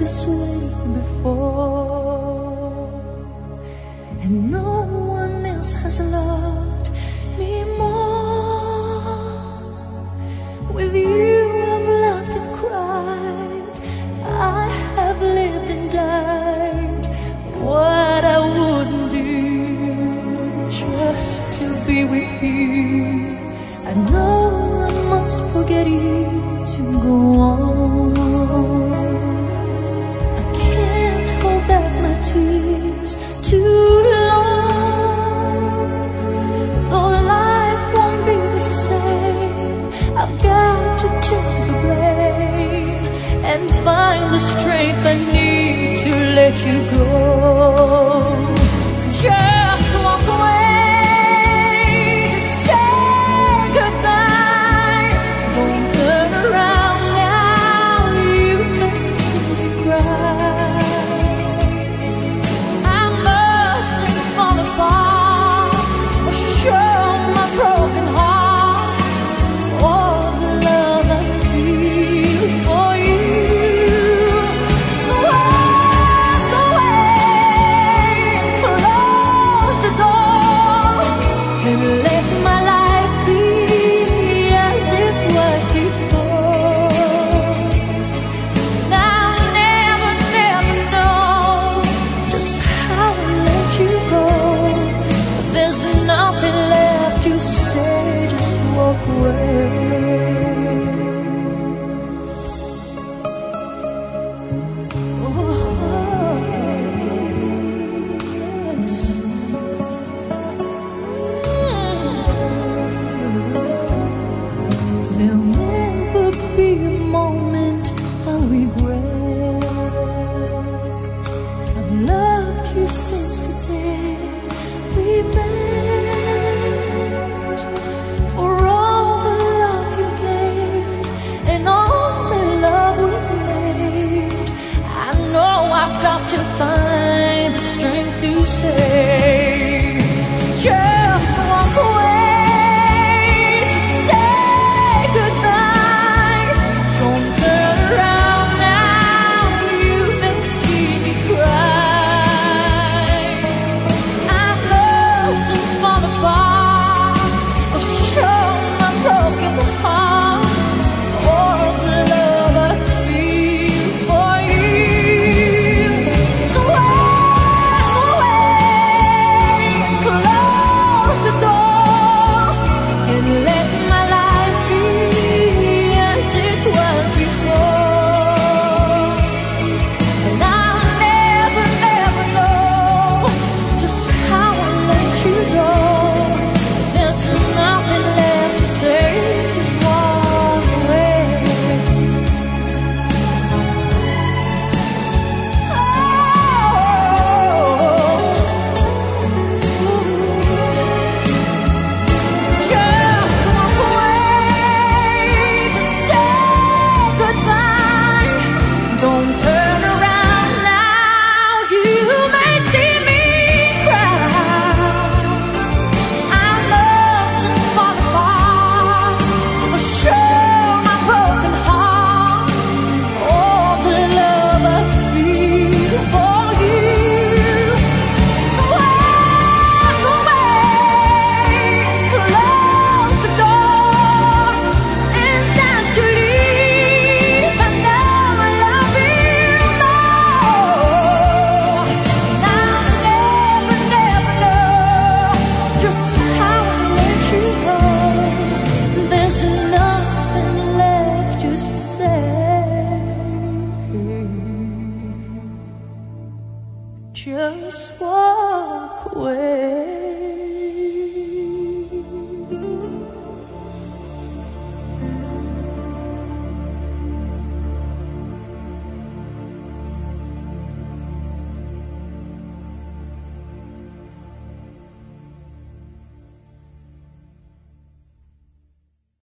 this way before, and no one else has loved me more. With you I've laughed and cried, I have lived and died. What I wouldn't do just to be with you. I know I must forget you to go on. I can't hold back my tears too long. Though life won't be the same, I've got to take the blame and find the strength I need to let you go. Just walk away. Since the day we met, for all the love you gave and all the love we made, I know I've got to find the strength to say, just walk away. Just walk away.